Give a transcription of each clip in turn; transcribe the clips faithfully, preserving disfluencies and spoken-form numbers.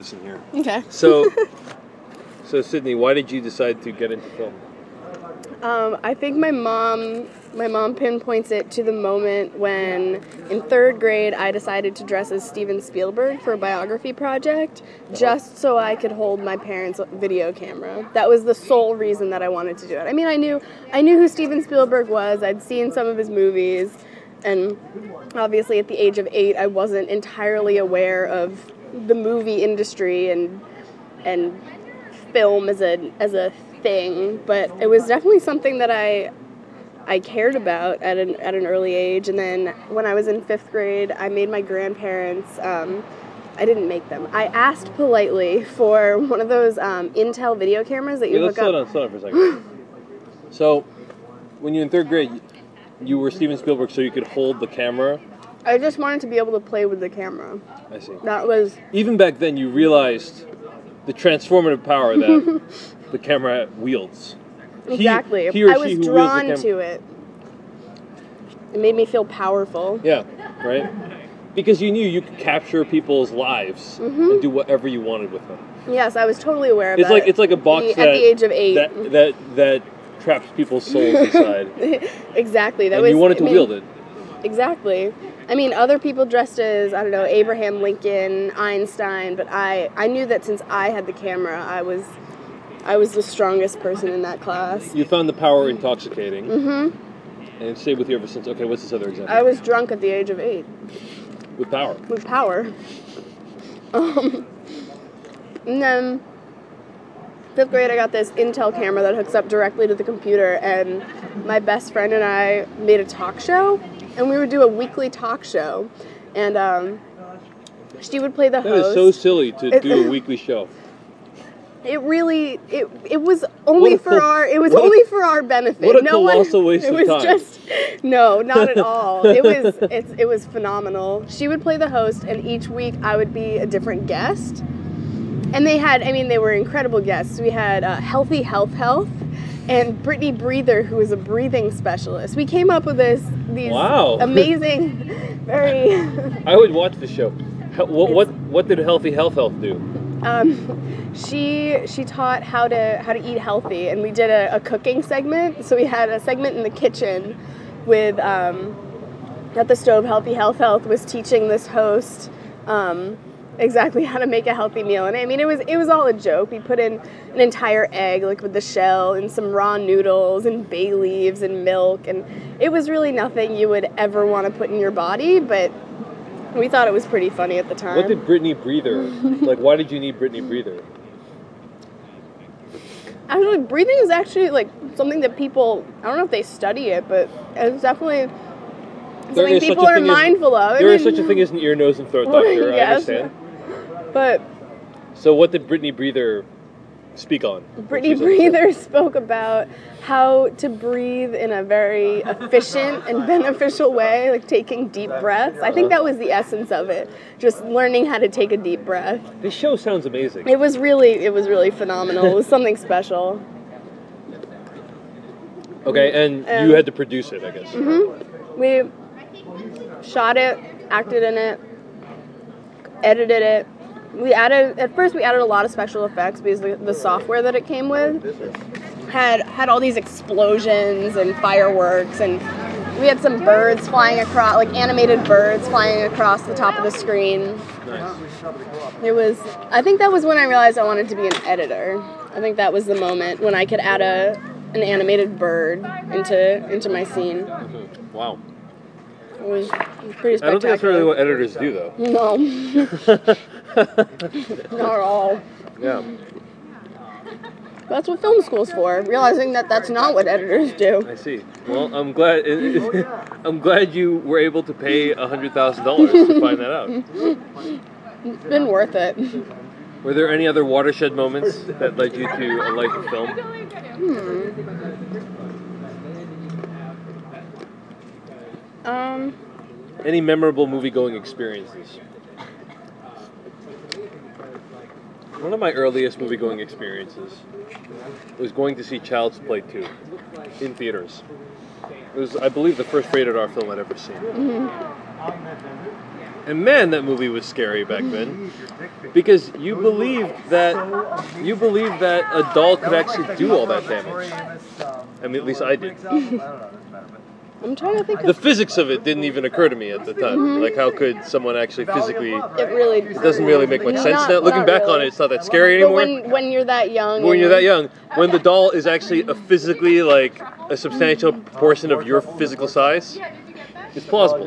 In here. Okay. So, so Sydney, why did you decide to get into film? Um, I think my mom, my mom pinpoints it to the moment when, in third grade, I decided to dress as Steven Spielberg for a biography project, uh-huh. just so I could hold my parents' video camera. That was the sole reason that I wanted to do it. I mean, I knew, I knew who Steven Spielberg was. I'd seen some of his movies, and obviously, at the age of eight, I wasn't entirely aware of the movie industry and and film as a as a thing, but it was definitely something that I I cared about at an at an early age. And then when I was in fifth grade, I made my grandparents. Um, I didn't make them. I asked politely for one of those um, Intel video cameras that you Wait, hook let's up. Slow down, slow down for a second. So, when you were in third grade, you were Steven Spielberg, so you could hold the camera. I just wanted to be able to play with the camera. I see. That was... Even back then, you realized the transformative power that the camera wields. Exactly. He, he or I she was who drawn wields the to it. It made me feel powerful. Yeah, right? Because you knew you could capture people's lives mm-hmm. and do whatever you wanted with them. Yes, I was totally aware of it's that. Like, it's like a box the, that, at the age of eight. That, that, that traps people's souls inside. Exactly. That and was, you wanted to I mean, wield it. Exactly. I mean, other people dressed as, I don't know, Abraham Lincoln, Einstein, but I, I knew that since I had the camera, I was I was the strongest person in that class. You found the power intoxicating. Mm-hmm. And it stayed with you ever since. Okay, what's this other example? I was drunk at the age of eight. With power. With power. Um, and then, fifth grade, I got this Intel camera that hooks up directly to the computer, and my best friend and I made a talk show, and we would do a weekly talk show, and um, she would play the that host. That is so silly to it, do a weekly show. It really, it it was only a, for our, it was what only a, for our benefit. What a no colossal one, waste it of was time. Just, no, not at all. It was, it's, it was phenomenal. She would play the host, and each week I would be a different guest. And they had, I mean, they were incredible guests. We had uh, Healthy Health Health and Brittany Breather, who was a breathing specialist. We came up with this, these wow. amazing, very... I would watch the show. What, what what did Healthy Health Health do? Um, she she taught how to how to eat healthy, and we did a, a cooking segment. So we had a segment in the kitchen with um, at the stove. Healthy Health Health was teaching this host um, exactly how to make a healthy meal, and I mean it was it was all a joke. We put in an entire egg, like with the shell, and some raw noodles, and bay leaves, and milk, and it was really nothing you would ever want to put in your body, but we thought it was pretty funny at the time. What did Brittany Breather, like why did you need Brittany Breather? Actually, breathing is actually like something that people, I don't know if they study it, but it's definitely something people are mindful of. There is such a thing as an ear, nose, and throat doctor, I understand. But... So what did Brittany Breather speak on? Brittany Breather spoke about how to breathe in a very efficient and beneficial way, like taking deep breaths. I think that was the essence of it, just learning how to take a deep breath. This show sounds amazing. It was really, it was really phenomenal. It was something special. Okay, and um, you had to produce it, I guess. Mm-hmm. We shot it, acted in it, edited it. We added, at first we added a lot of special effects because the, the software that it came with had had all these explosions and fireworks, and we had some birds flying across, like animated birds flying across the top of the screen. Nice. It was, I think that was when I realized I wanted to be an editor. I think that was the moment when I could add a an animated bird into into my scene. Mm-hmm. Wow. It was pretty spectacular. I don't think that's really what editors do, though. No. Not at all. Yeah. That's what film school's for, realizing that that's not what editors do. I see. Well, I'm glad I'm glad you were able to pay one hundred thousand dollars to find that out. It's been worth it. Were there any other watershed moments that led you to a life of film? Hmm. Um, Any memorable movie-going experiences? One of my earliest movie-going experiences was going to see Child's Play two in theaters. It was, I believe, the first rated R film I'd ever seen. Mm-hmm. And man, that movie was scary back then, because you believed that you believed that a doll could actually do all that damage. I mean, at least I did. I'm trying to think The of... physics of it didn't even occur to me at the time. Mm-hmm. Like, how could someone actually physically... It really... It doesn't really make much sense Not- now. Looking not back really. on it, it's not that scary But anymore. when, when you're that young... When and- you're that young, when the doll is actually a physically, like, a substantial portion of your physical size, it's plausible.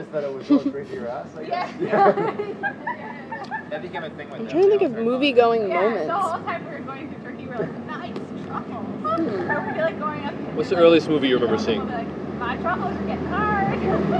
That became a thing with I'm trying to think of movie-going moments. The whole time we were going to Turkey, we were like, nice truffles. Or we'd be like going up. What's the earliest movie you remember seeing? We'd be like, my truffles are getting hard.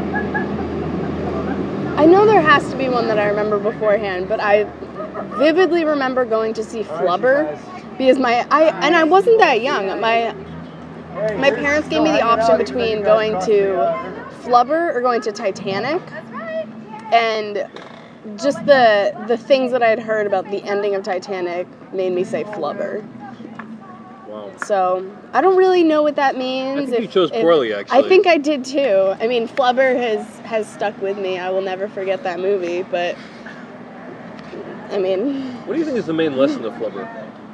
I know there has to be one that I remember beforehand, but I vividly remember going to see Flubber because my I and I wasn't that young. My my parents gave me the option between going to Flubber or going to Titanic, and just the the things that I had heard about the ending of Titanic made me say Flubber. Wow. So I don't really know what that means. I think you chose poorly, actually. I think I did too. I mean, Flubber has has stuck with me. I will never forget that movie. But I mean, What do you think is the main lesson of Flubber?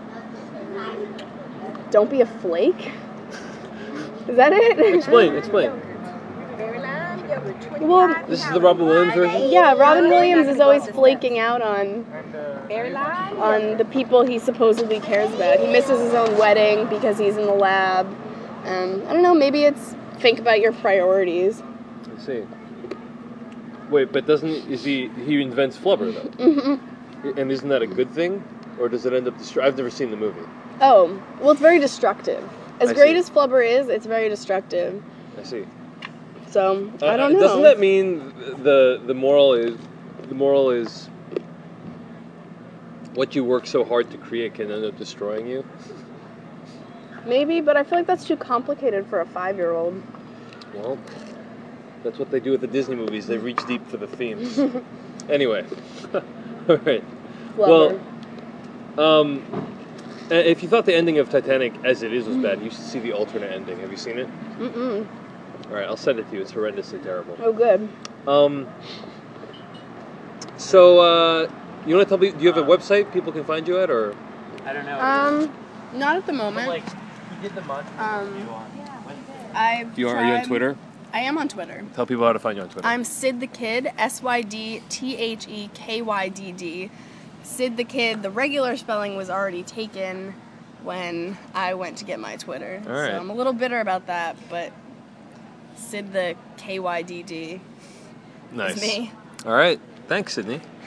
don't be a flake. Is that it? Explain, explain. Well, This is the Robin Williams version? yeah, Robin Williams is always flaking out on on the people he supposedly cares about. He misses his own wedding because he's in the lab. Um, I don't know, maybe it's think about your priorities. I see. Wait, but doesn't is he he invents Flubber though? hmm And isn't that a good thing, or does it end up destroy? I've never seen the movie. Oh, well, it's very destructive. As I great see. as Flubber is, it's very destructive. I see. So Uh, I don't know. Doesn't that mean the the moral is the moral is what you work so hard to create can end up destroying you? Maybe, but I feel like that's too complicated for a five-year-old. Well, that's what they do with the Disney movies. They reach deep for the themes. Anyway, all right. Flubber. Well, um, uh, if you thought the ending of Titanic as it is was bad, you should see the alternate ending. Have you seen it? Mm-mm. All right, I'll send it to you. It's horrendously terrible. Oh, good. Um. So, uh, you want to tell me? Do you have a website people can find you at, or? I don't know. Um, not at the But, moment. like, he did the month. Um, you on. I've You are, are you on tried- Twitter? I am on Twitter. Tell people how to find you on Twitter. I'm Sid the Kid, S Y D T H E K Y D D. Sid the Kid, the regular spelling was already taken when I went to get my Twitter. All right. So I'm a little bitter about that, but Sid the K Y D D nice. is me. All right. Thanks, Sydney.